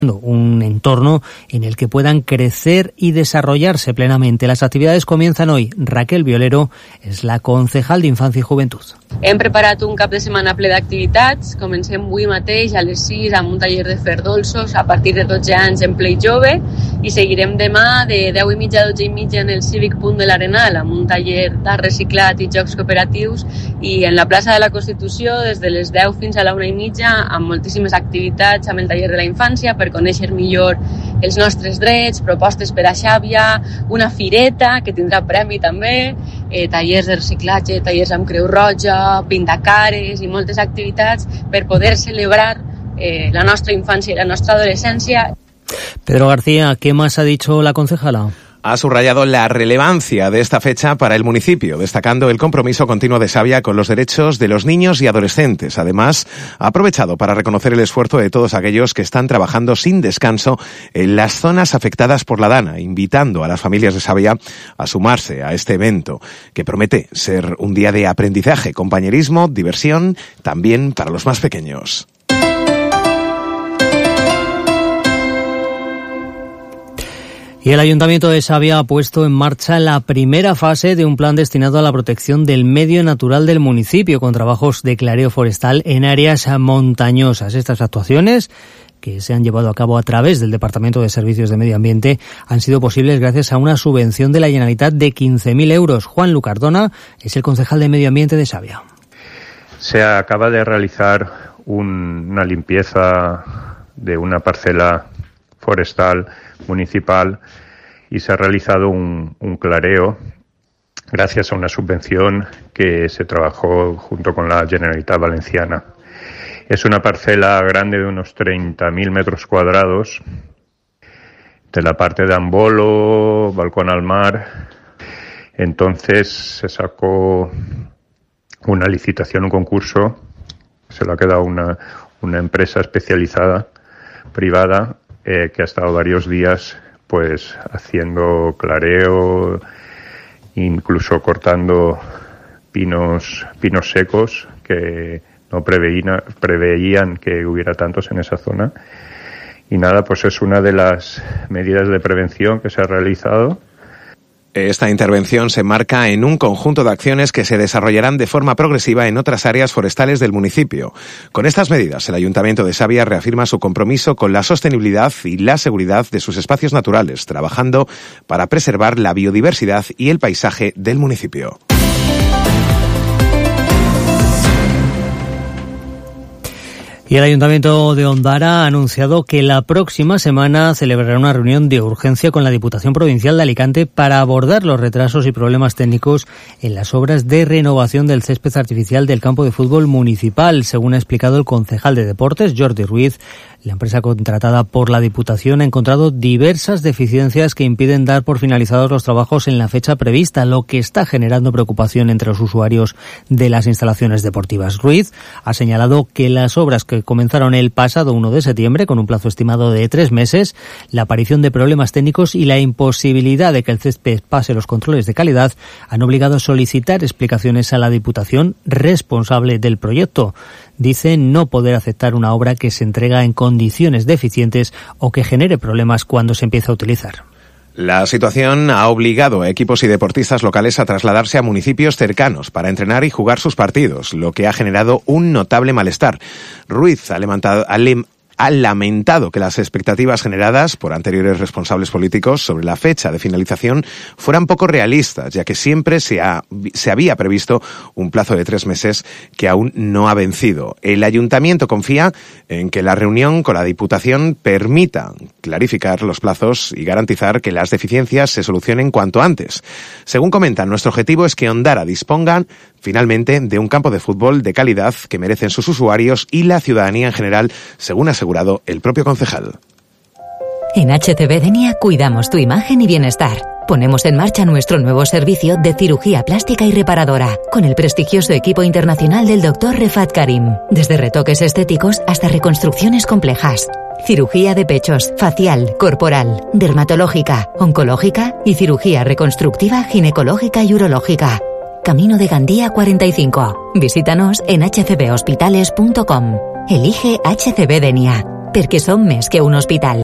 un entorno en el que puedan crecer y desarrollarse plenamente. Las actividades comienzan hoy. Raquel Violero és la concejal d'Infància i Joventut. Hem preparat un cap de setmana ple d'activitats. Comencem avui mateix a les 6 amb un taller de fer dolços a partir de 12 anys en Play Jove i seguirem demà de 10:30 a 12:30 en el Cívic Punt de l'Arenal amb un taller d'art reciclat i jocs cooperatius i en la plaça de la Constitució des de les 10 fins a la 1:30 amb moltíssimes activitats amb el taller de la infància per conèixer millor els nostres drets, propostes per a Xàbia, una fireta que tindrà premi també, tallers de reciclatge, tallers amb Creu Roja, pintacares i moltes activitats per poder celebrar la nostra infància i la nostra adolescència. Pedro García, ¿qué más ha dicho la concejala? Ha subrayado la relevancia de esta fecha para el municipio, destacando el compromiso continuo de Xàbia con los derechos de los niños y adolescentes. Además, ha aprovechado para reconocer el esfuerzo de todos aquellos que están trabajando sin descanso en las zonas afectadas por la dana, invitando a las familias de Xàbia a sumarse a este evento, que promete ser un día de aprendizaje, compañerismo, diversión, también para los más pequeños. Y el Ayuntamiento de Xàbia ha puesto en marcha la primera fase de un plan destinado a la protección del medio natural del municipio, con trabajos de clareo forestal en áreas montañosas. Estas actuaciones, que se han llevado a cabo a través del Departamento de Servicios de Medio Ambiente, han sido posibles gracias a una subvención de la Generalitat de 15.000 euros. Juan Lucardona es el concejal de Medio Ambiente de Xàbia. Se acaba de realizar una limpieza de una parcela forestal municipal y se ha realizado un clareo gracias a una subvención que se trabajó junto con la Generalitat Valenciana. Es una parcela grande de unos 30.000 metros cuadrados de la parte de Ambolo, Balcón al Mar. Entonces se sacó una licitación, un concurso, se lo ha quedado una empresa especializada, privada, que ha estado varios días pues haciendo clareo, incluso cortando pinos secos que no preveían que hubiera tantos en esa zona. Y nada, pues es una de las medidas de prevención que se ha realizado. Esta intervención se enmarca en un conjunto de acciones que se desarrollarán de forma progresiva en otras áreas forestales del municipio. Con estas medidas, el Ayuntamiento de Xàbia reafirma su compromiso con la sostenibilidad y la seguridad de sus espacios naturales, trabajando para preservar la biodiversidad y el paisaje del municipio. Y el Ayuntamiento de Ondara ha anunciado que la próxima semana celebrará una reunión de urgencia con la Diputación Provincial de Alicante para abordar los retrasos y problemas técnicos en las obras de renovación del césped artificial del campo de fútbol municipal. Según ha explicado el concejal de Deportes, Jordi Ruiz, la empresa contratada por la Diputación ha encontrado diversas deficiencias que impiden dar por finalizados los trabajos en la fecha prevista, lo que está generando preocupación entre los usuarios de las instalaciones deportivas. Ruiz ha señalado que las obras que comenzaron el pasado 1 de septiembre, con un plazo estimado de 3 meses, la aparición de problemas técnicos y la imposibilidad de que el césped pase los controles de calidad han obligado a solicitar explicaciones a la Diputación responsable del proyecto. Dice no poder aceptar una obra que se entrega en condiciones deficientes o que genere problemas cuando se empieza a utilizar. La situación ha obligado a equipos y deportistas locales a trasladarse a municipios cercanos para entrenar y jugar sus partidos, lo que ha generado un notable malestar. Ruiz ha lamentado que las expectativas generadas por anteriores responsables políticos sobre la fecha de finalización fueran poco realistas, ya que siempre se había previsto un plazo de 3 meses que aún no ha vencido. El Ayuntamiento confía en que la reunión con la Diputación permita clarificar los plazos y garantizar que las deficiencias se solucionen cuanto antes. Según comentan, nuestro objetivo es que Ondara disponga finalmente de un campo de fútbol de calidad que merecen sus usuarios y la ciudadanía en general, según ha asegurado el propio concejal. En HCB Denia cuidamos tu imagen y bienestar. Ponemos en marcha nuestro nuevo servicio de cirugía plástica y reparadora, con el prestigioso equipo internacional del Dr. Refat Karim. Desde retoques estéticos hasta reconstrucciones complejas. Cirugía de pechos, facial, corporal, dermatológica, oncológica y cirugía reconstructiva ginecológica y urológica. Camino de Gandía 45. Visítanos en hcbhospitales.com. Elige HCB Denia. perquè som més que un hospital.